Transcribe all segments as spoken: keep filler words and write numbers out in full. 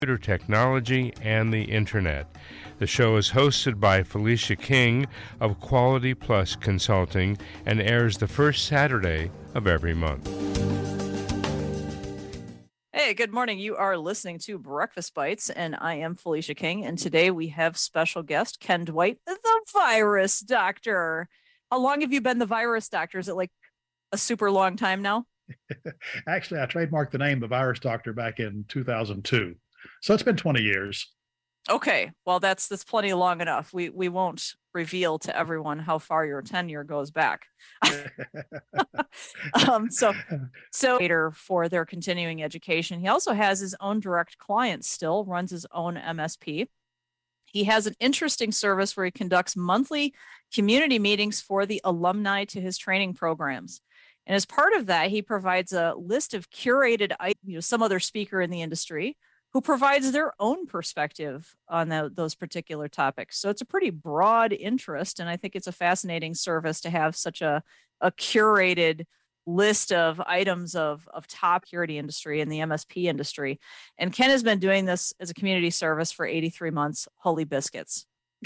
computer technology, and the Internet. The show is hosted by Felicia King of Quality Plus Consulting and airs the first Saturday of every month. Hey, good morning. You are listening to Breakfast Bites, and I am Felicia King. And today we have special guest Ken Dwight, the virus doctor. How long have you been the virus doctor? Is it like a super long time now? Actually, I trademarked the name the virus doctor back in two thousand two. So it's been twenty years. Okay. Well, that's that's plenty long enough. We we won't reveal to everyone how far your tenure goes back. um, so so for their continuing education. He also has his own direct clients still, runs his own M S P. He has an interesting service where he conducts monthly community meetings for the alumni to his training programs. And as part of that, he provides a list of curated, you know, some other speaker in the industry who provides their own perspective on the, those particular topics. So it's a pretty broad interest, and I think it's a fascinating service to have such a, a curated list of items of, of top security industry in the M S P industry. And Ken has been doing this as a community service for eighty-three months. Holy biscuits.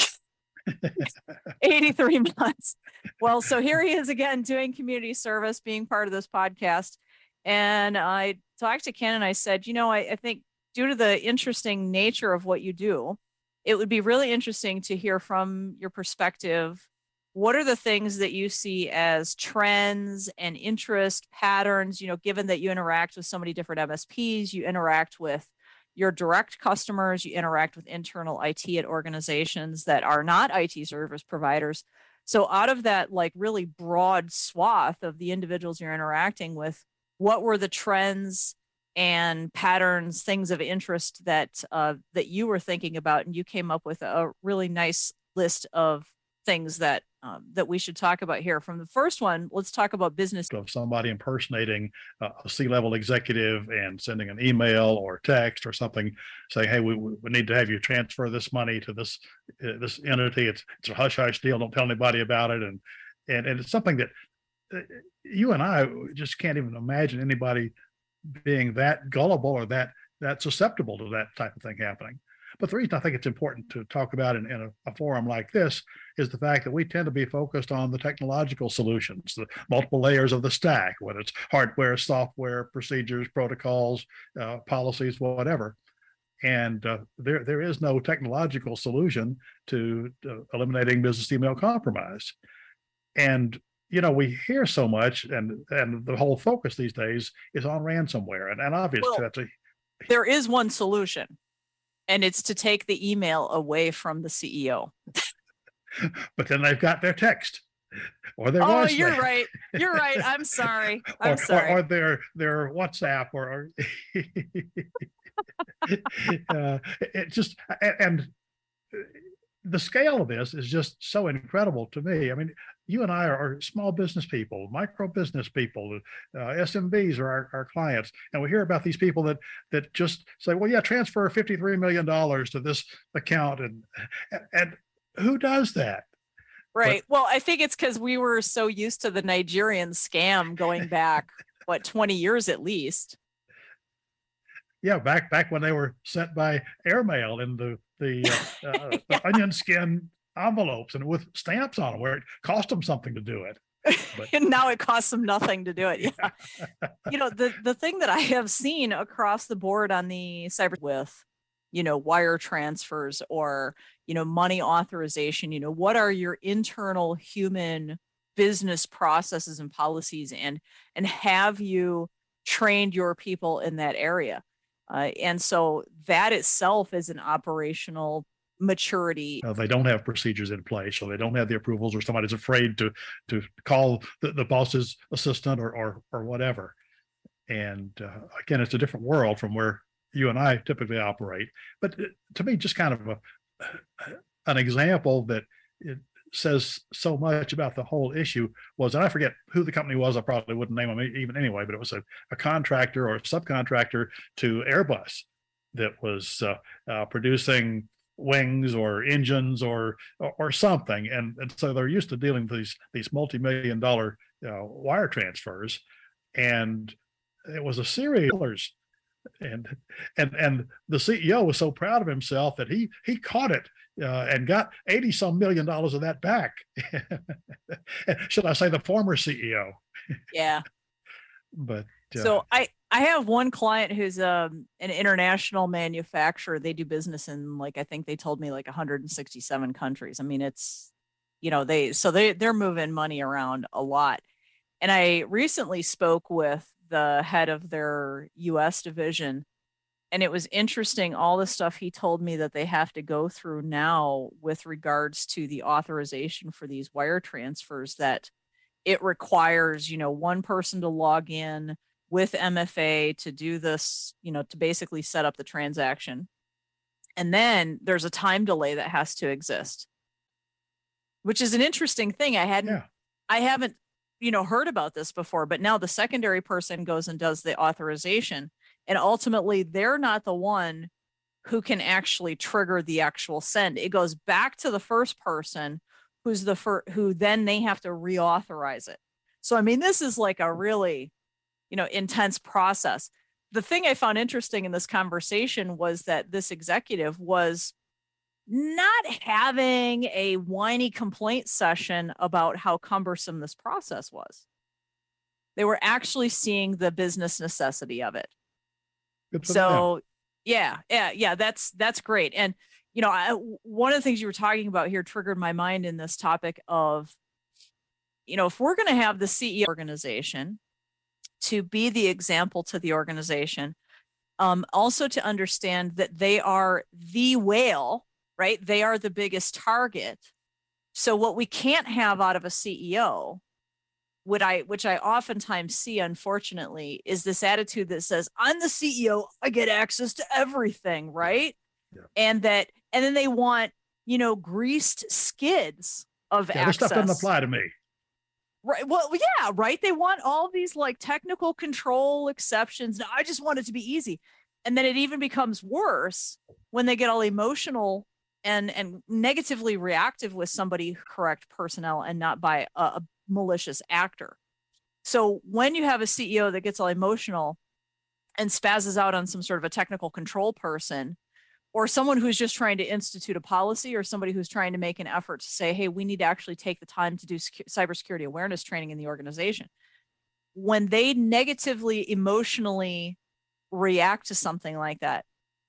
eighty-three months. Well, so here he is again doing community service, being part of this podcast. And I talked to Ken and I said, you know, I, I think due to the interesting nature of what you do, it would be really interesting to hear from your perspective. What are the things that you see as trends and interest patterns, you know, given that you interact with so many different M S Ps, you interact with your direct customers, you interact with internal I T at organizations that are not I T service providers. So out of that, like really broad swath of the individuals you're interacting with, what were the trends and patterns, things of interest that uh, that you were thinking about, and you came up with a really nice list of things that um, that we should talk about here. From the first one, let's talk about business. Of somebody impersonating uh, a C-level executive and sending an email or text or something saying, "Hey, we, we need to have you transfer this money to this uh, this entity. It's it's a hush hush deal. Don't tell anybody about it." And and and it's something that uh, you and I just can't even imagine anybody being that gullible or that that susceptible to that type of thing happening. But the reason I think it's important to talk about in, in a, a forum like this is the fact that we tend to be focused on the technological solutions, the multiple layers of the stack, whether it's hardware, software, procedures, protocols, uh, policies, whatever. And uh, there there is no technological solution to uh, eliminating business email compromise. And you know, we hear so much, and and the whole focus these days is on ransomware. And, and obviously, well, that's a there is one solution, and it's to take the email away from the C E O. But then they've got their text or their oh, voicemail. You're right. You're right. I'm sorry. I'm or, sorry. Or, or their their WhatsApp or, or uh, it just and the scale of this is just so incredible to me. I mean, you and I are, are small business people, micro business people, uh, S M Bs are our, our clients. And we hear about these people that that just say, well, yeah, transfer fifty-three million dollars to this account. And, and who does that? Right. But, well, I think it's because we were so used to the Nigerian scam going back, what, twenty years at least. Yeah, back back when they were sent by airmail in the the, uh, uh, the onion skin envelopes and with stamps on them, where it cost them something to do it. But and now it costs them nothing to do it. Yeah. You know, the the thing that I have seen across the board on the cyber with, you know, wire transfers or, you know, money authorization, you know, what are your internal human business processes and policies, and and have you trained your people in that area? Uh, and so that itself is an operational maturity. Uh, they don't have procedures in place, so they don't have the approvals, or somebody's afraid to to call the, the boss's assistant or, or or whatever. And uh, again, it's a different world from where you and I typically operate. But it, to me, just kind of a, an example that it says so much about the whole issue was, and I forget who the company was, I probably wouldn't name them even anyway, but it was a, a contractor or a subcontractor to Airbus that was uh, uh, producing wings or engines or or, or something, and, and so they're used to dealing with these these multi-million dollar uh, wire transfers, and it was a series of and and and the C E O was so proud of himself that he he caught it uh, and got eighty some million dollars of that back. Should I say the former C E O? Yeah. But uh, so I I have one client who's um an international manufacturer. They do business in, like, I think they told me, like one hundred sixty-seven countries. I mean, it's, you know, they so they they're moving money around a lot. And I recently spoke with the head of their U S division, and it was interesting, all the stuff he told me that they have to go through now with regards to the authorization for these wire transfers, that it requires, you know, one person to log in with M F A to do this, you know, to basically set up the transaction. And then there's a time delay that has to exist, which is an interesting thing. I hadn't, yeah. I haven't, you know, heard about this before, but now the secondary person goes and does the authorization, and ultimately they're not the one who can actually trigger the actual send. It goes back to the first person who's the first, who then they have to reauthorize it. So, I mean, this is like a really, you know, intense process. The thing I found interesting in this conversation was that this executive was not having a whiny complaint session about how cumbersome this process was. They were actually seeing the business necessity of it. Good for So, them. yeah, yeah, yeah, that's that's great. And, you know, I, one of the things you were talking about here triggered my mind in this topic of, you know, if we're going to have the C E O organization to be the example to the organization, um, also to understand that they are the whale, right? They are the biggest target. So what we can't have out of a C E O, what I, which I oftentimes see, unfortunately, is this attitude that says, I'm the C E O, I get access to everything, right? Yeah. And that, and then they want, you know, greased skids of Yeah, access. this stuff doesn't apply to me. Right. Well, yeah, right. They want all these like technical control exceptions. Now, I just want it to be easy. And then it even becomes worse when they get all emotional and and negatively reactive with somebody, correct personnel, and not by a, a malicious actor. So when you have a C E O that gets all emotional and spazzes out on some sort of a technical control person, or someone who's just trying to institute a policy, or somebody who's trying to make an effort to say, hey, we need to actually take the time to do secu- cybersecurity awareness training in the organization. When they negatively, emotionally react to something like that,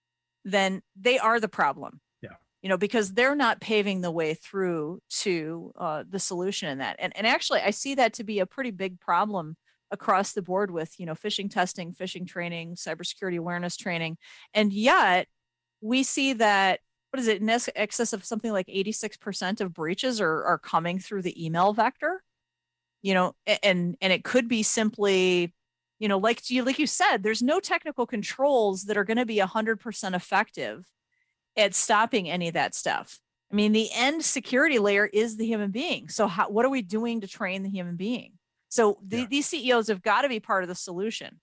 then they are the problem. Yeah. You know, because they're not paving the way through to uh, the solution in that. And, and actually, I see that to be a pretty big problem across the board with, you know, phishing testing, phishing training, cybersecurity awareness training. And yet we see that, what is it, in excess of something like eighty-six percent of breaches are, are coming through the email vector, you know, and, and it could be simply, you know, like you, like you said, there's no technical controls that are going to be one hundred percent effective at stopping any of that stuff. I mean, the end security layer is the human being. So how, what are we doing to train the human being? So the, Yeah. these C E Os have got to be part of the solution.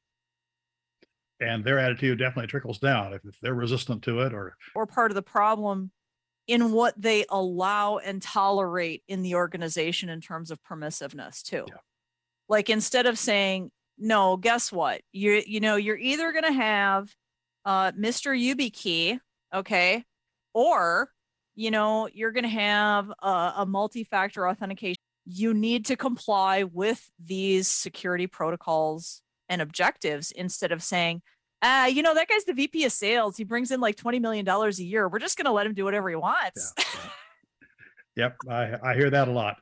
And their attitude definitely trickles down if, if they're resistant to it, or or part of the problem in what they allow and tolerate in the organization in terms of permissiveness too. Yeah. Like, instead of saying, no, guess what? You you know, you're either going to have uh, Mister YubiKey, okay, or, you know, you're going to have a, a multi-factor authentication. You need to comply with these security protocols and objectives, instead of saying, ah, you know, that guy's the V P of sales. He brings in like twenty million dollars a year. We're just going to let him do whatever he wants. Yeah, yeah. Yep. I, I hear that a lot.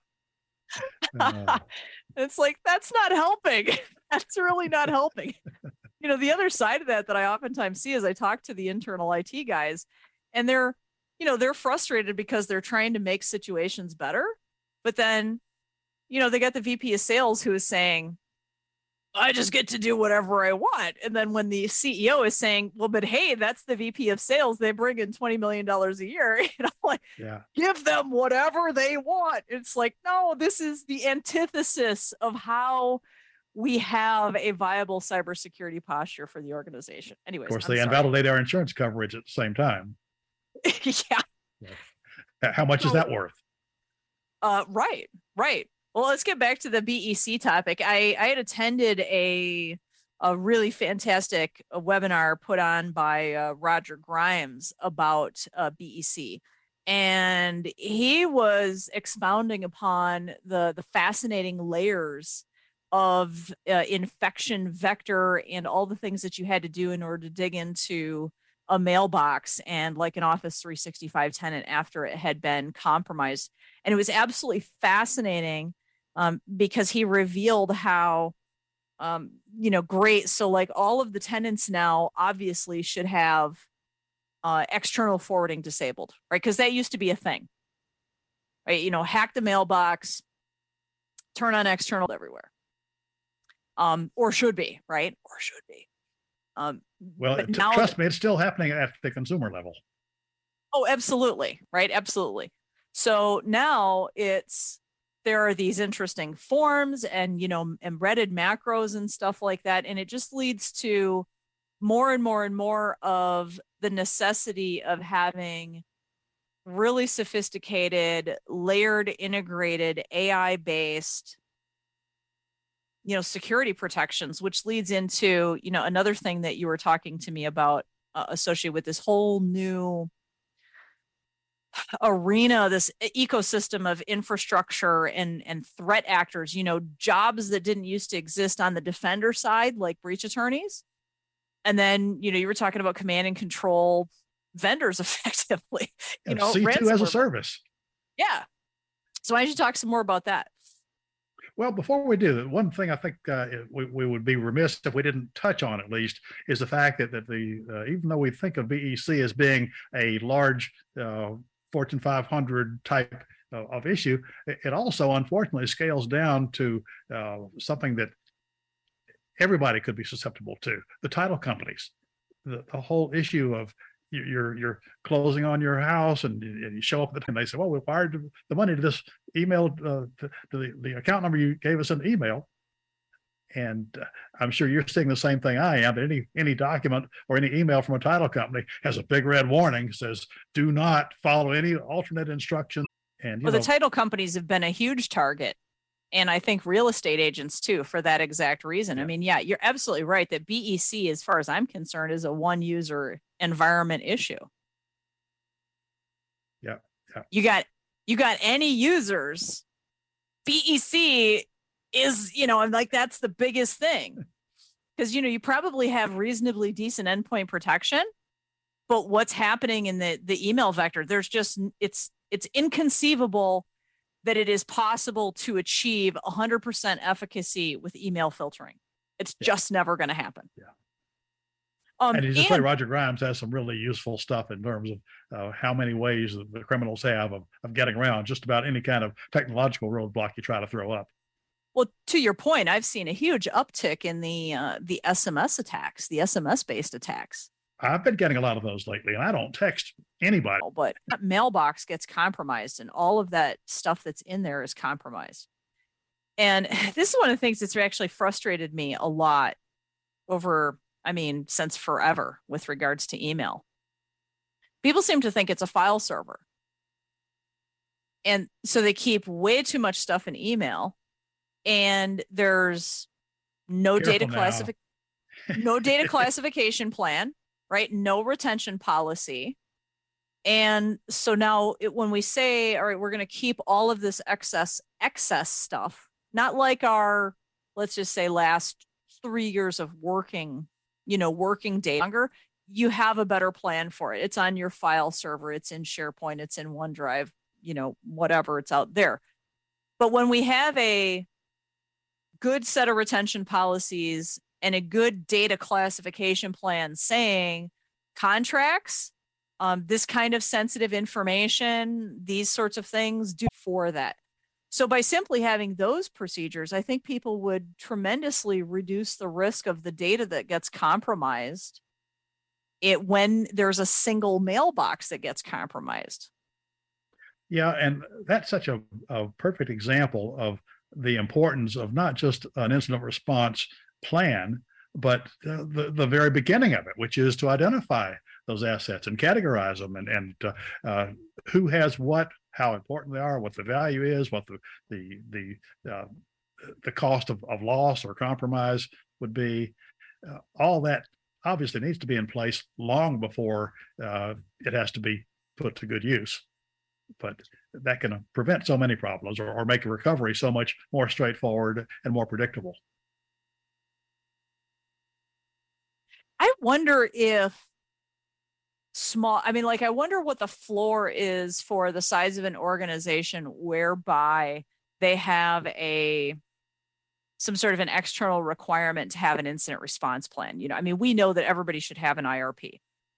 Uh, It's like, that's not helping. That's really not helping. You know, the other side of that that I oftentimes see is I talk to the internal I T guys, and they're, you know, they're frustrated because they're trying to make situations better. But then, you know, they got the V P of sales who is saying, I just get to do whatever I want. And then when the C E O is saying, well, but hey, that's the V P of sales, they bring in twenty million dollars a year, you know, like, yeah. give them whatever they want. It's like, no, this is the antithesis of how we have a viable cybersecurity posture for the organization. Anyways, Of course, I'm they sorry. invalidate our insurance coverage at the same time. Yeah. How much is So- that worth? Uh, right, right. Well, let's get back to the B E C topic. I, I had attended a a really fantastic uh, webinar put on by uh, Roger Grimes about uh, B E C. And he was expounding upon the, the fascinating layers of uh, infection vector and all the things that you had to do in order to dig into a mailbox and like an Office three sixty-five tenant after it had been compromised. And it was absolutely fascinating um, because he revealed how, um, you know, great. So like all of the tenants now obviously should have uh, external forwarding disabled, right? Because that used to be a thing, right? You know, hack the mailbox, turn on external everywhere. Um, or should be, right? Or should be. Um, well, but t- now trust me, it's still happening at the consumer level. Oh, absolutely. Right. Absolutely. So now it's, there are these interesting forms and, you know, embedded macros and stuff like that. And it just leads to more and more and more of the necessity of having really sophisticated, layered, integrated, A I based, you know, security protections, which leads into, you know, another thing that you were talking to me about uh, associated with this whole new arena, this ecosystem of infrastructure and and threat actors, you know, jobs that didn't used to exist on the defender side, like breach attorneys. And then, you know, you were talking about command and control vendors effectively, you And know, C two as a ransomware. service. Yeah. So why don't you talk some more about that? Well, before we do that, one thing I think uh, we, we would be remiss if we didn't touch on at least is the fact that, that the uh, even though we think of B E C as being a large uh, Fortune five hundred type uh, of issue, it also unfortunately scales down to uh, something that everybody could be susceptible to: the title companies. The, the whole issue of you're you're closing on your house and, and you show up and they say, well, we wired the money to this email uh, to, to the, the account number you gave us in the email. And uh, I'm sure you're seeing the same thing I am. But any any document or any email from a title company has a big red warning, says do not follow any alternate instructions. And you Well, know, the title companies have been a huge target. And I think real estate agents too, for that exact reason. Yeah. I mean, yeah, you're absolutely right that B E C, as far as I'm concerned, is a one user environment issue. Yeah. Yeah. You got, you got any users, B E C is, you know, I'm like, that's the biggest thing. Because, you know, you probably have reasonably decent endpoint protection, but what's happening in the, the email vector, there's just, it's, it's inconceivable that it is possible to achieve one hundred percent efficacy with email filtering. It's Yeah. just never going to happen. Yeah. Um, and you just and, say Roger Grimes has some really useful stuff in terms of uh, how many ways that the criminals have of, of getting around just about any kind of technological roadblock you try to throw up. well, to your point, I've seen a huge uptick in the uh, the S M S attacks, the S M S based attacks. I've been getting a lot of those lately, and I don't text anybody. But that mailbox gets compromised, and all of that stuff that's in there is compromised. And this is one of the things that's actually frustrated me a lot over, I mean, since forever with regards to email. People seem to think it's a file server. And so they keep way too much stuff in email, and there's no Careful data now. classification, no data classification plan, right? No retention policy. And so now it, when we say, all right, we're going to keep all of this excess, excess stuff, not like our, let's just say last three years of working, you know, working data longer, you have a better plan for it. It's on your file server. It's in SharePoint. It's in OneDrive, you know, whatever, it's out there. But when we have a good set of retention policies and a good data classification plan saying contracts, um, this kind of sensitive information, these sorts of things do for that. So by simply having those procedures, I think people would tremendously reduce the risk of the data that gets compromised it when there's a single mailbox that gets compromised. Yeah, and that's such a, a perfect example of the importance of not just an incident response plan, but the, the, the very beginning of it, which is to identify those assets and categorize them, and, and uh, uh, who has what, how important they are, what the value is, what the the the uh, the cost of, of loss or compromise would be. uh, all that obviously needs to be in place long before uh, it has to be put to good use. But that can prevent so many problems, or, or make a recovery so much more straightforward and more predictable. I wonder if small, I mean, like, I wonder what the floor is for the size of an organization whereby they have a some sort of an external requirement to have an incident response plan. You know, I mean, we know that everybody should have an I R P,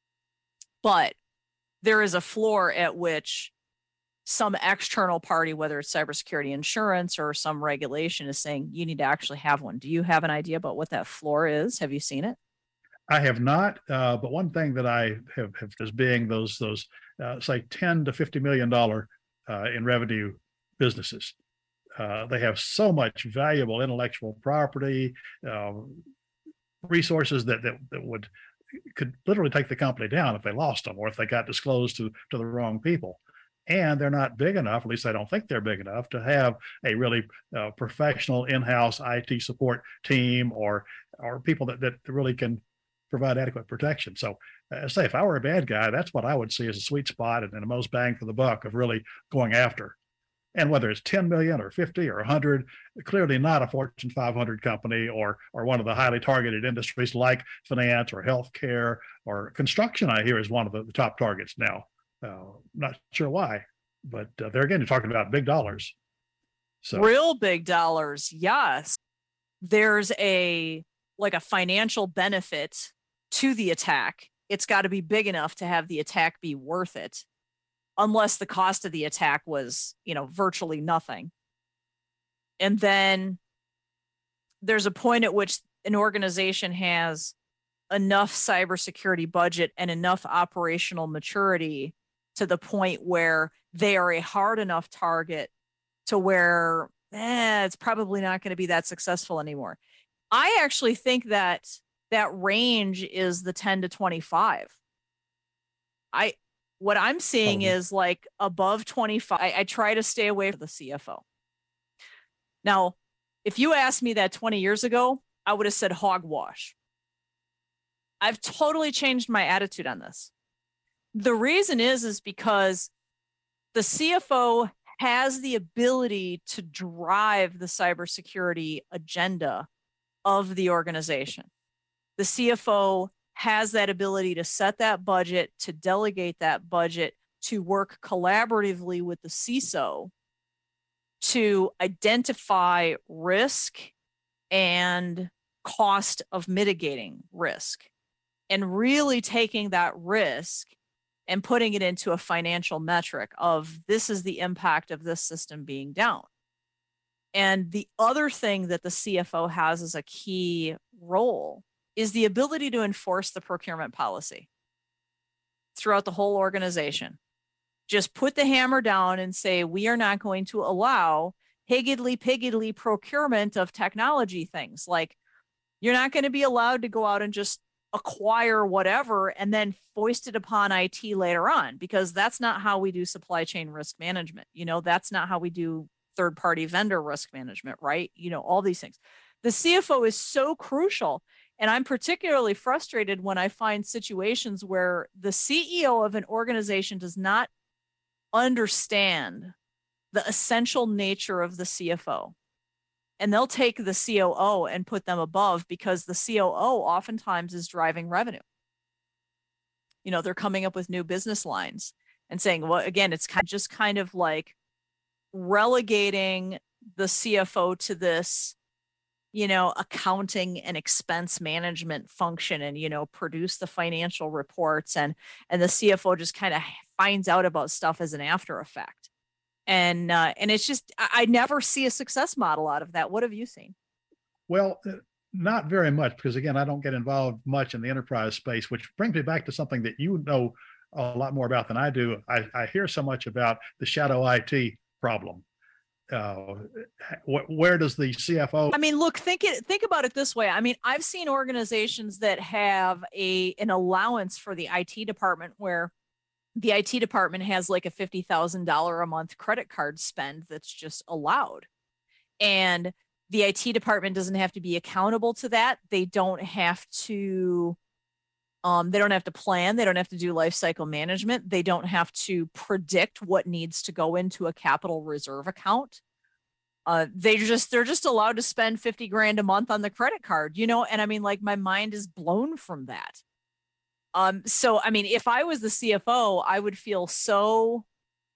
but there is a floor at which some external party, whether it's cybersecurity insurance or some regulation, is saying you need to actually have one. Do you have an idea about what that floor is? Have you seen it? I have not, uh, but one thing that I have, have as being those those uh, say ten to fifty million dollar uh, in revenue businesses. Uh, they have so much valuable intellectual property, uh, resources that, that that would could literally take the company down if they lost them, or if they got disclosed to to the wrong people. And they're not big enough, at least I don't think they're big enough, to have a really uh, professional in-house I T support team, or or people that, that really can provide adequate protection. So uh, say if I were a bad guy, that's what I would see as a sweet spot and, and the most bang for the buck of really going after. And whether it's ten million or fifty or one hundred, clearly not a Fortune five hundred company, or or one of the highly targeted industries like finance or healthcare or construction, I hear, is one of the, the top targets now. Uh, not sure why, but uh, there again, you're talking about big dollars. So real big dollars. Yes. There's a, like a financial benefit to the attack. It's got to be big enough to have the attack be worth it, unless the cost of the attack was, you know, virtually nothing. And then there's a point at which an organization has enough cybersecurity budget and enough operational maturity to the point where they are a hard enough target to where eh, it's probably not going to be that successful anymore. I actually think that that range is the ten to twenty-five. I what I'm seeing oh. is like above twenty-five. I, I try to stay away from the C F O. Now, if you asked me that twenty years ago, I would have said hogwash. I've totally changed my attitude on this. The reason is, is because the C F O has the ability to drive the cybersecurity agenda of the organization. The C F O has that ability to set that budget, to delegate that budget, to work collaboratively with the C I S O to identify risk and cost of mitigating risk, and really taking that risk and putting it into a financial metric of this is the impact of this system being down. And the other thing that the C F O has as a key role is the ability to enforce the procurement policy throughout the whole organization. Just put the hammer down and say, we are not going to allow higgledy-piggledy procurement of technology things. Like, you're not going to be allowed to go out and just acquire whatever and then foist it upon I T later on, because that's not how we do supply chain risk management. You know, that's not how we do third-party vendor risk management, right? You know, all these things. The C F O is so crucial. And I'm particularly frustrated when I find situations where the C E O of an organization does not understand the essential nature of the C F O. And they'll take the C O O and put them above, because the C O O oftentimes is driving revenue. You know, they're coming up with new business lines and saying, well, again, it's kind of just kind of like relegating the C F O to this, you know, accounting and expense management function, and, you know, produce the financial reports, and, and the C F O just kind of finds out about stuff as an after effect. And, uh, and it's just, I, I never see a success model out of that. What have you seen? Well, uh, not very much, because again, I don't get involved much in the enterprise space, which brings me back to something that you know a lot more about than I do. I, I hear so much about the shadow I T problem. Uh, wh- where does the C F O? I mean, look, think it, think about it this way. I mean, I've seen organizations that have a an allowance for the I T department where the I T department has like a fifty thousand dollars a month credit card spend that's just allowed. And The I T department doesn't have to be accountable to that. They don't have to, um, they don't have to plan. They don't have to do life cycle management. They don't have to predict what needs to go into a capital reserve account. Uh, they just, they're just allowed to spend fifty grand a month on the credit card, you know? And I mean, like, my mind is blown from that. Um, so, I mean, if I was the C F O, I would feel so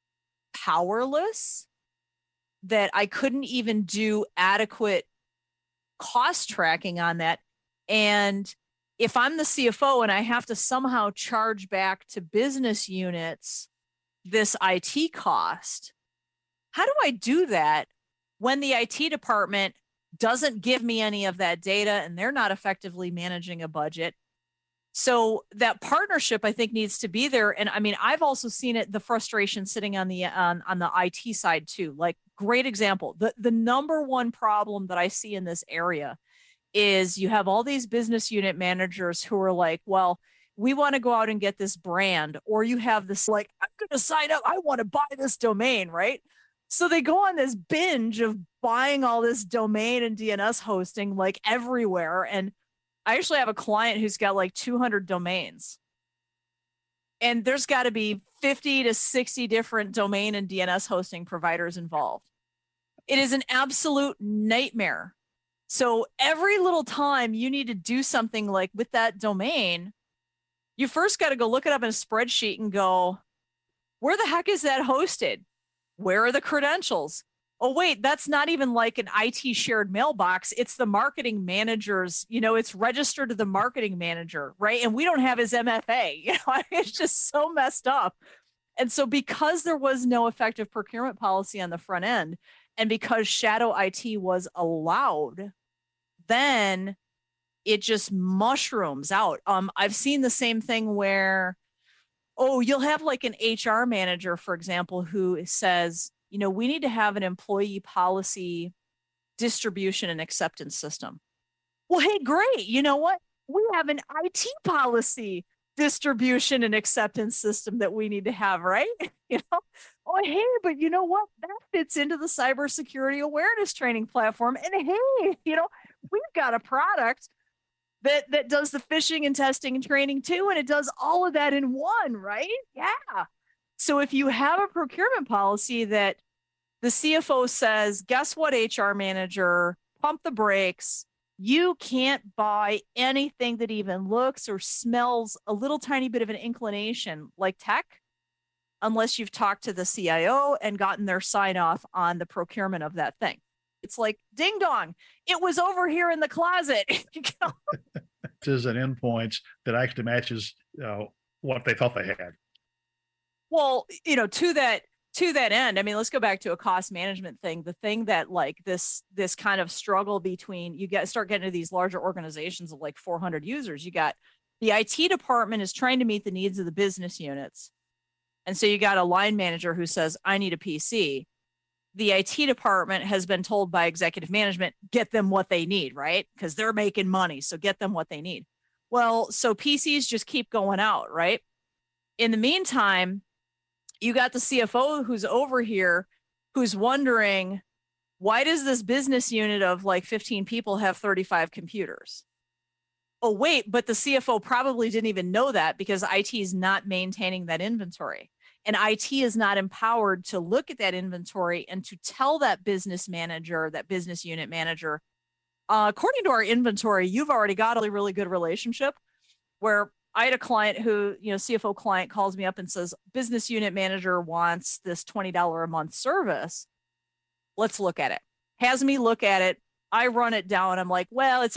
powerless that I couldn't even do adequate cost tracking on that. And if I'm the C F O and I have to somehow charge back to business units this I T cost, how do I do that when the I T department doesn't give me any of that data and they're not effectively managing a budget? So that partnership, I think, needs to be there. And I mean, I've also seen it, the frustration sitting on the on, on the I T side too. Like, great example. The, the number one problem that I see in this area is you have all these business unit managers who are like, well, we want to go out and get this brand. Or you have this like, I'm going to sign up. I want to buy this domain, right? So they go on this binge of buying all this domain and D N S hosting like everywhere. And I actually have a client who's got like two hundred domains, and there's got to be fifty to sixty different domain and D N S hosting providers involved. It is an absolute nightmare. So every little time you need to do something like with that domain, you first got to go look it up in a spreadsheet and go, where the heck is that hosted? Where are the credentials? Oh, wait, that's not even like an I T shared mailbox. It's the marketing manager's, you know, it's registered to the marketing manager, right? And we don't have his M F A. You know, it's just so messed up. And so because there was no effective procurement policy on the front end, and because shadow I T was allowed, then it just mushrooms out. Um, I've seen the same thing where, oh, you'll have like an H R manager, for example, who says, you know, we need to have an employee policy distribution and acceptance system. Well, hey, great. You know what? We have an I T policy distribution and acceptance system that we need to have, right? You know, oh, hey, but you know what? That fits into the cybersecurity awareness training platform. And hey, you know, we've got a product that that does the phishing and testing and training too, and it does all of that in one, right? Yeah. So if you have a procurement policy that the C F O says, guess what, H R manager, pump the brakes. You can't buy anything that even looks or smells a little tiny bit of an inclination like tech, unless you've talked to the C I O and gotten their sign off on the procurement of that thing. It's like, ding dong, it was over here in the closet. Is an endpoints that actually matches uh, what they thought they had. Well, you know, to that to that end, I mean, let's go back to a cost management thing. The thing that like this this kind of struggle between, you get start getting to these larger organizations of like four hundred users. You got the I T department is trying to meet the needs of the business units. And so you got a line manager who says, I need a P C. The I T department has been told by executive management, get them what they need, right? Because they're making money. So get them what they need. Well, so P Cs just keep going out, right? In the meantime, you got the C F O who's over here, who's wondering, why does this business unit of like fifteen people have thirty-five computers? Oh, wait, but the C F O probably didn't even know that because I T is not maintaining that inventory. And I T is not empowered to look at that inventory and to tell that business manager, that business unit manager, uh, according to our inventory, you've already got a really, really good relationship. Where I had a client who, you know, C F O client calls me up and says, business unit manager wants this twenty dollars a month service. Let's look at it. Has me look at it. I run it down. I'm like, well, it's